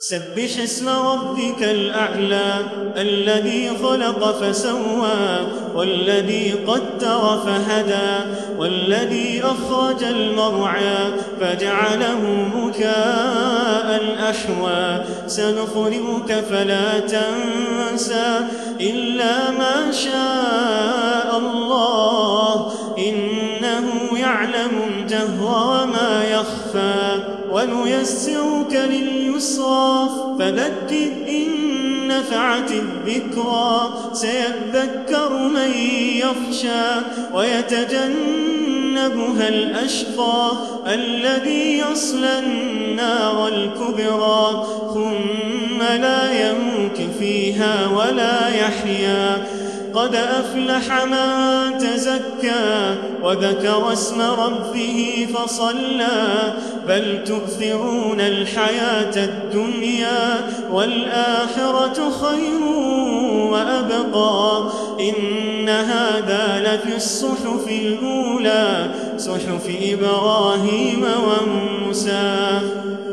سبح اسم ربك الأعلى الذي خلق فسوى والذي قدر فهدى والذي أخرج المرعى فجعله مكاء أحوى سنقرئك فلا تنسى إلا ما شاء الله إنه يعلم الجهر وما يخفى ونيسرك لليسرى فذكر إن نفعت الذكرى سيذكر من يخشى ويتجنبها الأشقى الذي يصلى النار الكبرى ثم لا يموت فيها ولا يحيا قد أفلح من تزكى وذكر اسم ربه فصلى بل تؤثرون الحياة الدنيا والآخرة خير وأبقى إن هذا لفي الصحف الأولى صحف إبراهيم وموسى.